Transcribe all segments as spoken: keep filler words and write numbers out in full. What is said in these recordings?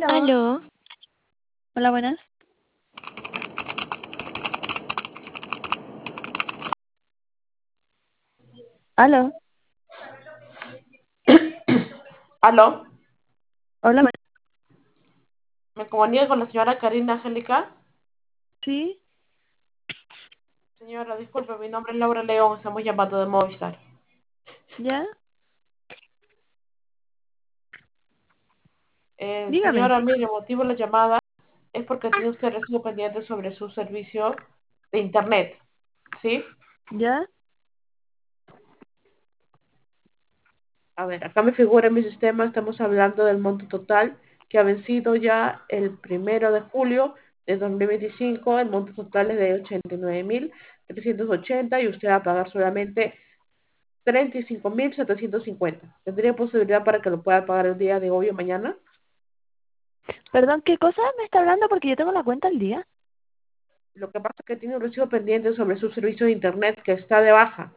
Aló. Aló, Hola, buenas. Aló. Aló, Hola, buenas. me comunico con la señora Karina Angélica. Sí, Señora, disculpe, mi nombre es Laura León, estamos llamando de Movistar. ya. Eh, Dígame. señora, mire, el motivo de la llamada es porque tiene usted recibo pendiente sobre su servicio de internet, ¿sí? Ya. A ver, acá me figura en mi sistema, estamos hablando del monto total que ha vencido ya el primero de julio de dos mil veinticinco. El monto total es de ochenta y nueve mil trescientos ochenta y usted va a pagar solamente treinta y cinco mil setecientos cincuenta. ¿Tendría posibilidad para que lo pueda pagar el día de hoy o mañana? Perdón, ¿qué cosa me está hablando? Porque yo tengo la cuenta al día. Lo que pasa es que tiene un recibo pendiente sobre su servicio de internet que está de baja,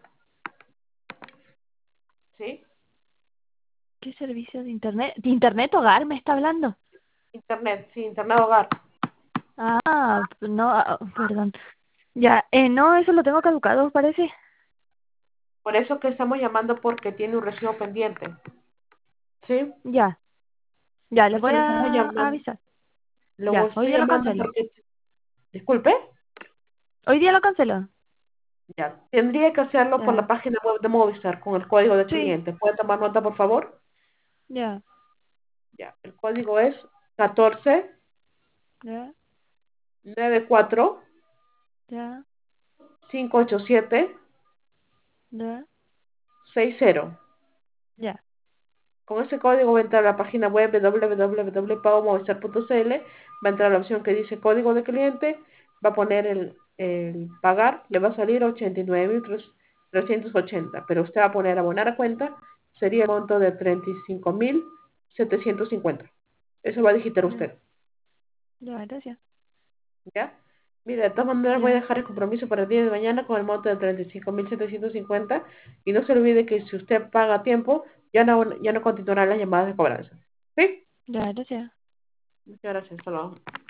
¿sí? ¿Qué servicio de internet? ¿De internet hogar me está hablando? Internet, sí, internet hogar. Ah, no, ah, perdón. Ya, eh, no, eso lo tengo caducado, parece. Por eso que estamos llamando porque tiene un recibo pendiente, ¿sí? Ya, ya, Por les eso voy le estamos a llamando, avisar. lo Ya, hoy estoy día lo llamando cancelo. porque, disculpe, Hoy día lo cancelo. ya, tendría que hacerlo por la Ya, página web de Movistar con el código de sí, cliente. ¿Puede tomar nota, por favor? ya, Ya, el código es catorce ya, noventa y cuatro ya, quinientos ochenta y siete ya, sesenta. ya, Con ese código va a entrar a la página web w w w punto pago movistar punto c l, va a entrar a la opción que dice código de cliente, va a poner el, el pagar, le va a salir ochenta y nueve mil trescientos ochenta, pero usted va a poner abonar a cuenta, sería el monto de treinta y cinco mil setecientos cincuenta. Eso va a digitar ya, usted, ya, gracias. ¿ya? Mira, de todas maneras voy a Ya, dejar el compromiso para el día de mañana con el monto de treinta y cinco mil setecientos cincuenta y no se olvide que si usted paga a tiempo, ya no, ya no continuarán las llamadas de cobranza. ¿Sí? ya, gracias. Muchas gracias, hasta luego.